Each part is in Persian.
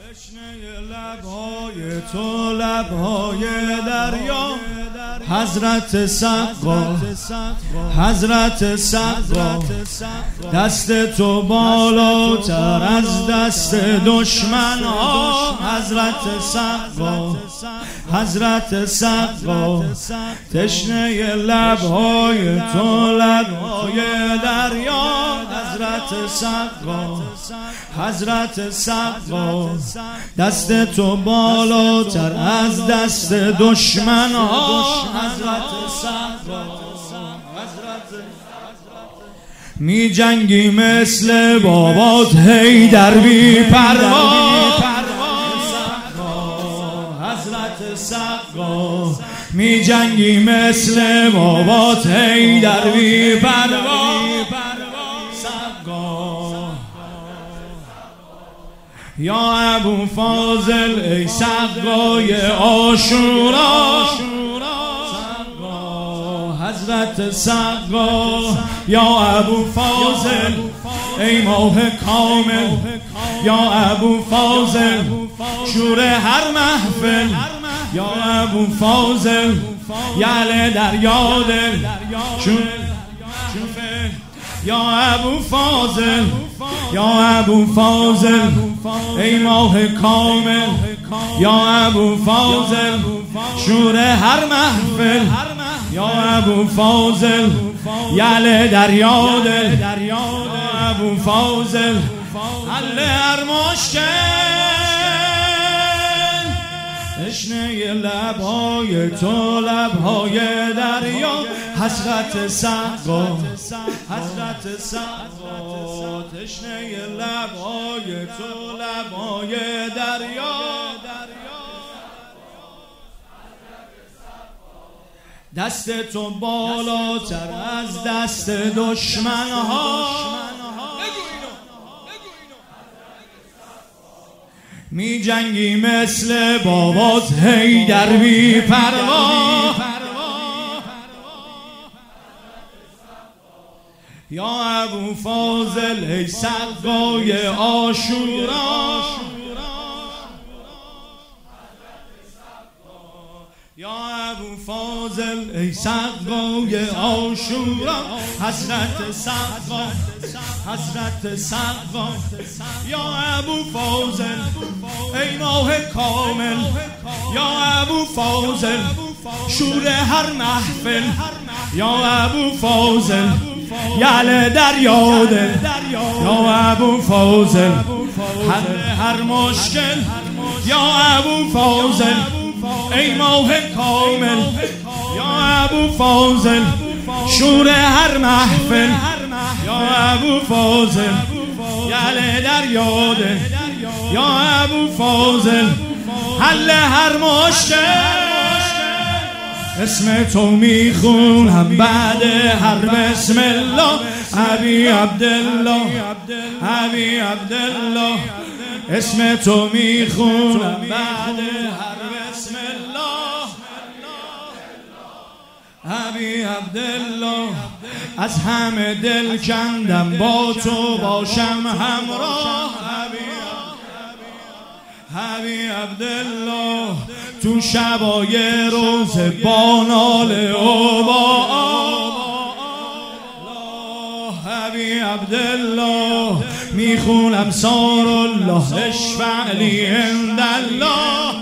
تشنه لبهای تو لبهای دریا، حضرت سقا حضرت سقا، دست تو بالاتر از دست دشمن ها، حضرت سقا حضرت سقا، تشنه لبهای تو لبهای دریا، حضرت سقا حضرت سقا، دست تو بالاتر از دست دشمن ها، حضرت سقا می جنگی مثل بابات حیدر بی پروا، حضرت سقا می جنگی مثل بابات حیدر بی پروا، یا ابو فاضل ای سقای عاشورا، حضرت سقا یا ابو فاضل ای ماه کامل، یا ابو فاضل شور هر محفل، یا ابو فاضل یعله در یادل یا ابو فاضل یا ابو فاضل ای ماه کامل، یا ابو فاضل شور هر محفل، یا ابو فاضل یعله در یادل، یا ابو فاضل حل هر مشکل، تشنه لبهای تو لبهای دریا، حضرت سقا حضرت سقا، تشنه لبهای تو لبهای دریا، دست تو بالاتر از دست دشمن ها، می جنگی مثل بابات حیدر بی پروا، یا ابو فاضل ای سقای عاشورا، یا ابو فاضل ای سقای عاشورا، حضرت سقا حضرت سقا، یا ابو فاضل ای ماه کامل، یا ابو فاضل شور هر محفل، یا ابو فاضل یعله در یادل، یا ابو فاضل حل هر مشکل، یا ابو فاضل ای ماه کامل، یا ابو فاضل شور هر محفل، یا ابو فاضل یعله در یادل، یا ابو فاضل حل هر مشکل، اسم تو میخونم بعد هر بسم الله، ابی عبدالله ابی عبدالله، اسم تو میخونم بعد هر بسم الله، ابی عبدالله، از همه دل کندم با تو باشم همراه، ابی عبدالله، تو شبای روز با ناله و با ابی عبدالله، میخونم سار الله اشفع لی عند الله،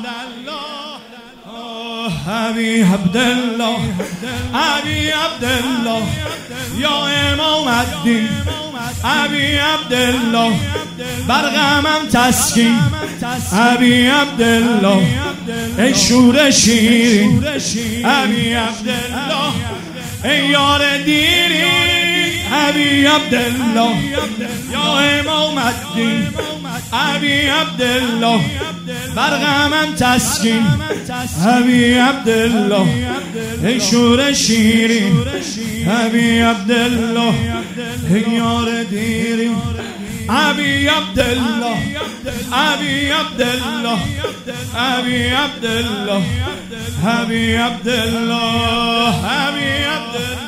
ابی عبدالله ابی عبدالله، یا امام الدین ابی عبدالله، بر غمم تسکین ابی عبدالله، ای شور شیرین ابی عبدالله، ای یار دیرین ابی عبدالله، یا امام الدین ابی عبدالله، بر غمم تسکین ابی عبدالله، ای شور شیرین ابی عبدالله، ای یار دیرین ابی عبدالله ابی عبدالله ابی عبدالله ابی عبدالله ابی عبدالله.